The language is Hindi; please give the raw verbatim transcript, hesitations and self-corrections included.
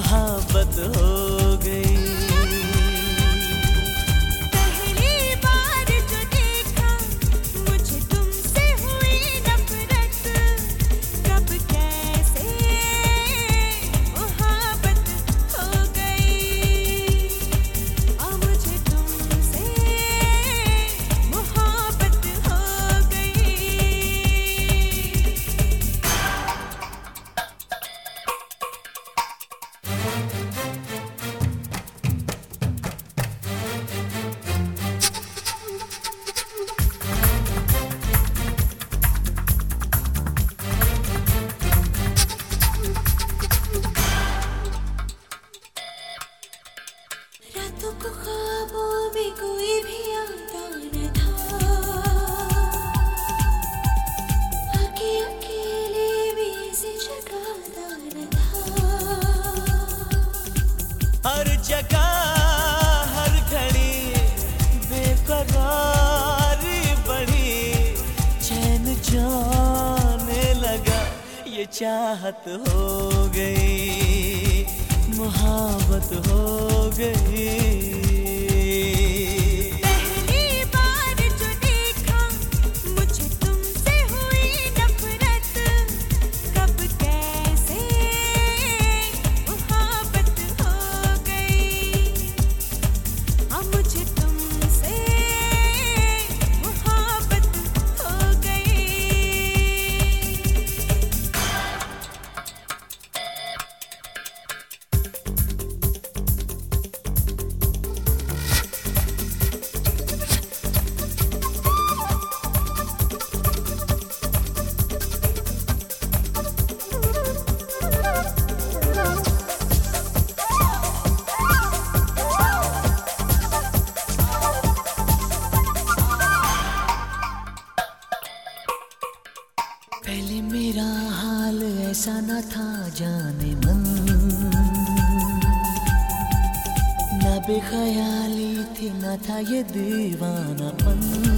मोहब्बत हो गई। पहली बार जो देखा मुझे तुमसे हुई नफरत, कब कैसे मोहब्बत हो गई। अब मुझे तुमसे मोहब्बत हो गई। रातों को ख्वाबों में कोई भी आता न था, आके अकेले भी ऐसे जगाता न था। हर जगह हर घड़ी बेकरारी बढ़ी, चैन जाने लगा, ये चाहत हो गई, मोहब्बत हो गई। पहली बार जो देखा मुझे तुमसे हुई नफरत, कब कैसे मोहब्बत हो गई। अब मुझे तुमसे मोहब्बत हो गई। पहले मेरा हाल ऐसा न था जाने मन, न बेख्याली थी न था ये दीवानापन।